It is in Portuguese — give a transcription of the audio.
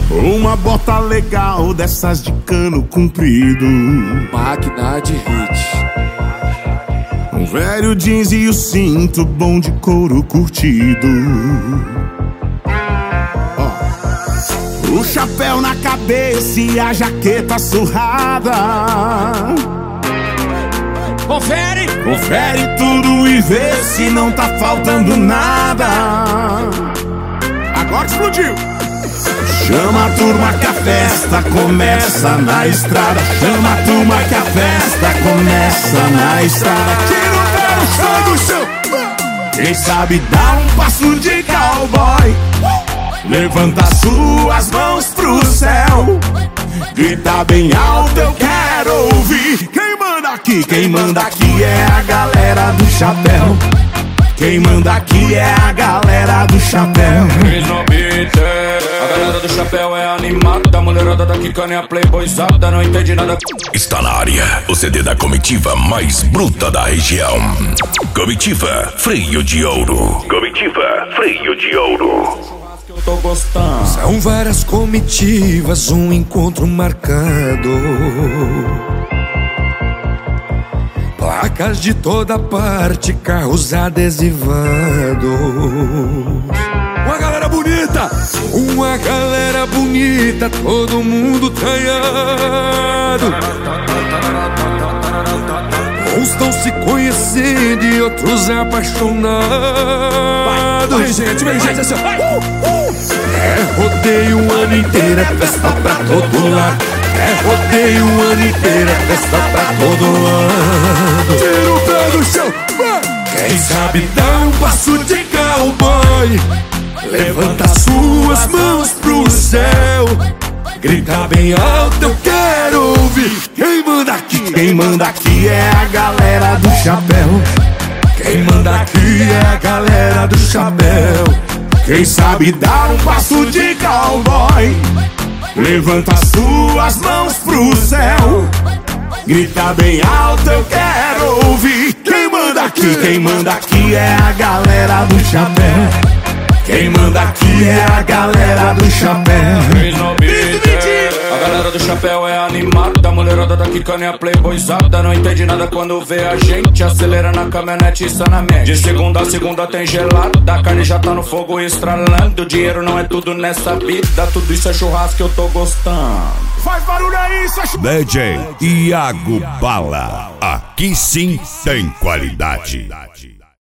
Uma bota legal dessas de cano comprido, máquina de hit. Um velho jeans e o cinto bom de couro curtido. O chapéu na cabeça e a jaqueta surrada. Confere! Confere tudo e vê se não tá faltando nada. Agora explodiu! Chama a turma que a festa começa na estrada. Chama a turma que a festa começa na estrada. Tira o pé no chão do chão. Quem sabe dá um passo de cowboy. Levanta suas mãos pro céu. Grita bem alto, eu quero ouvir. Quem manda aqui é a galera do chapéu. Quem manda aqui é a galera do chapéu. A galera do chapéu é animada. A mulherada daqui caninha playboyzada. Não entende nada. Está na área o CD da comitiva mais bruta da região. Comitiva Freio de Ouro. Comitiva Freio de Ouro. Eu tô gostando. São várias comitivas, um encontro marcado. Placas de toda parte, carros adesivados. Uma galera bonita, todo mundo traiado. Uns estão se conhecendo e outros apaixonados. Vem gente assim. É rodeio o ano inteiro, é festa pra todo lado. É rodeio o ano inteiro, é festa pra todo lado. Tira o pé do chão. Quem sabe dá um passo de cowboy. Levanta suas mãos pro céu. Grita bem alto, eu quero ouvir. Quem manda aqui é a galera do chapéu. Quem manda aqui é a galera do chapéu. Quem sabe dar um passo de cowboy. Levanta suas mãos pro céu. Grita bem alto, eu quero ouvir. Quem manda aqui é a galera do chapéu. Quem manda aqui é a galera do chapéu. A galera do chapéu é animada. A mulherada daqui caninha playboyzada. Não entende nada quando vê a gente. Acelera na caminhonete insanamente. De segunda a segunda tem gelada. A carne já tá no fogo estralando. Dinheiro não é tudo nessa vida. Tudo isso é churrasco que eu tô gostando. Faz barulho aí, isso é churrasco. DJ Iago Bala. Aqui sim tem qualidade.